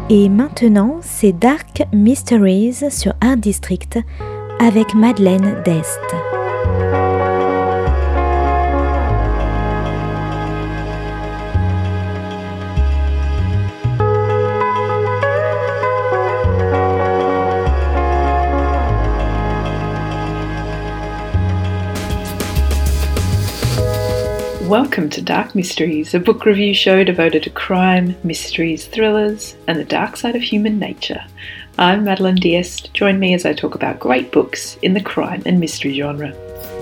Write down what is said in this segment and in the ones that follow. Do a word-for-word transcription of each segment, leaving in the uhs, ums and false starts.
Et maintenant, c'est Dark Mysteries sur Art District avec Madeleine Dest. Welcome to Dark Mysteries, a book review show devoted to crime, mysteries, thrillers, and the dark side of human nature. I'm Madeleine D'Este. Join me as I talk about great books in the crime and mystery genre.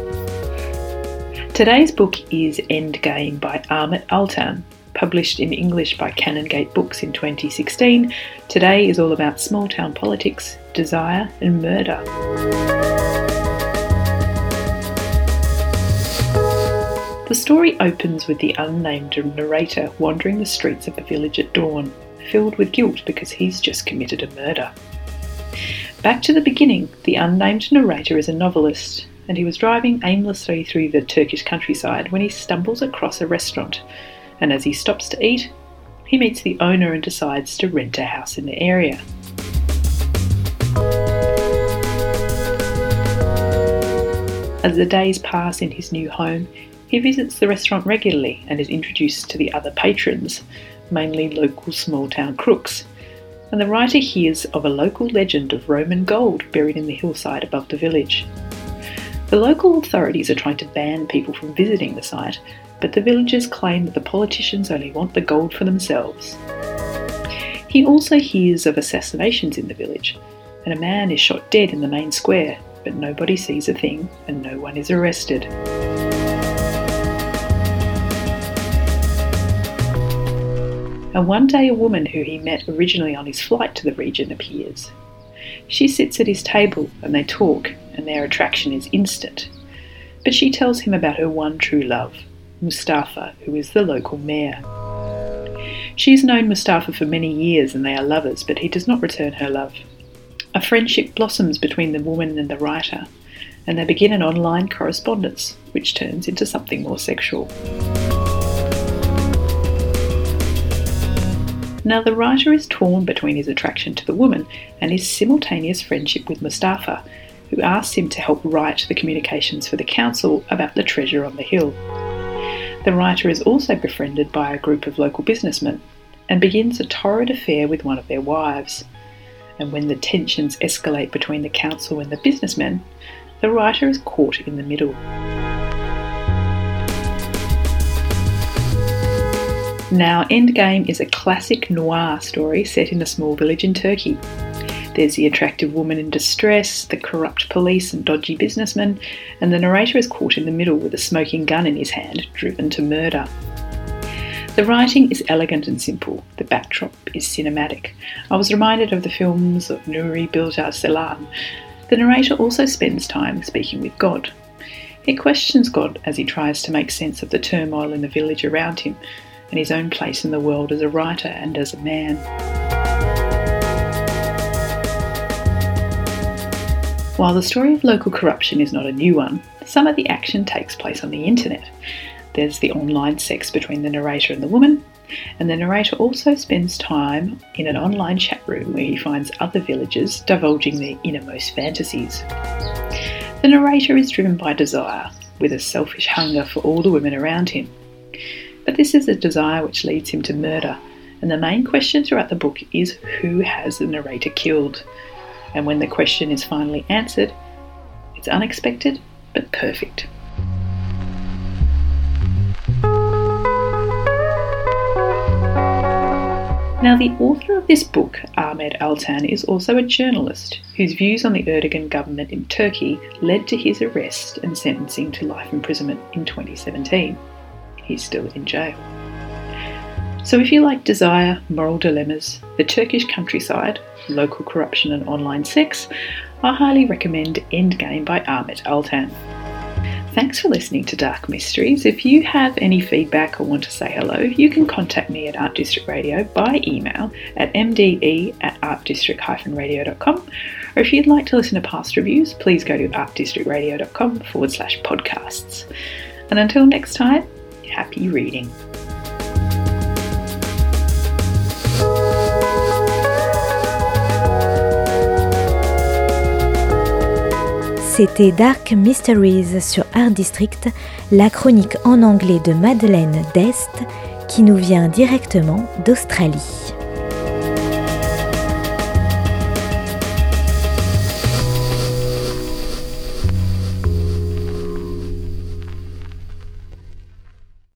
Today's book is Endgame by Amit Altan. Published in English by Canongate Books in twenty sixteen, today is all about small-town politics, desire, and murder. The story opens with the unnamed narrator wandering the streets of a village at dawn, filled with guilt because he's just committed a murder. Back to the beginning, the unnamed narrator is a novelist, and he was driving aimlessly through the Turkish countryside when he stumbles across a restaurant, and as he stops to eat, he meets the owner and decides to rent a house in the area. As the days pass in his new home, he visits the restaurant regularly and is introduced to the other patrons, mainly local small-town crooks, and the writer hears of a local legend of Roman gold buried in the hillside above the village. The local authorities are trying to ban people from visiting the site, but the villagers claim that the politicians only want the gold for themselves. He also hears of assassinations in the village, and a man is shot dead in the main square, but nobody sees a thing and no one is arrested. And one day a woman who he met originally on his flight to the region appears. She sits at his table and they talk, and their attraction is instant. But she tells him about her one true love, Mustafa, who is the local mayor. She's known Mustafa for many years and they are lovers, but he does not return her love. A friendship blossoms between the woman and the writer, and they begin an online correspondence, which turns into something more sexual. Now, the writer is torn between his attraction to the woman and his simultaneous friendship with Mustafa, who asks him to help write the communications for the council about the treasure on the hill. The writer is also befriended by a group of local businessmen and begins a torrid affair with one of their wives. And when the tensions escalate between the council and the businessmen, the writer is caught in the middle. Now, Endgame is a classic noir story set in a small village in Turkey. There's the attractive woman in distress, the corrupt police and dodgy businessmen, and the narrator is caught in the middle with a smoking gun in his hand, driven to murder. The writing is elegant and simple. The backdrop is cinematic. I was reminded of the films of Nuri Bilge Ceylan. The narrator also spends time speaking with God. He questions God as he tries to make sense of the turmoil in the village around him, and his own place in the world as a writer and as a man. While the story of local corruption is not a new one, some of the action takes place on the internet. There's the online sex between the narrator and the woman, and the narrator also spends time in an online chat room where he finds other villagers divulging their innermost fantasies. The narrator is driven by desire, with a selfish hunger for all the women around him. But this is a desire which leads him to murder, and the main question throughout the book is who has the narrator killed? And when the question is finally answered, it's unexpected but perfect. Now, the author of this book, Ahmet Altan, is also a journalist whose views on the Erdogan government in Turkey led to his arrest and sentencing to life imprisonment in twenty seventeen. He's still in jail. So if you like desire, moral dilemmas, the Turkish countryside, local corruption and online sex, I highly recommend Endgame by Ahmet Altan. Thanks for listening to Dark Mysteries. If you have any feedback or want to say hello, you can contact me at Art District Radio by email at m d e at art district dash radio dot com, or if you'd like to listen to past reviews, please go to artdistrictradio.com forward slash podcasts. And until next time, happy reading. C'était Dark Mysteries sur Art District, la chronique en anglais de Madeleine Dest qui nous vient directement d'Australie.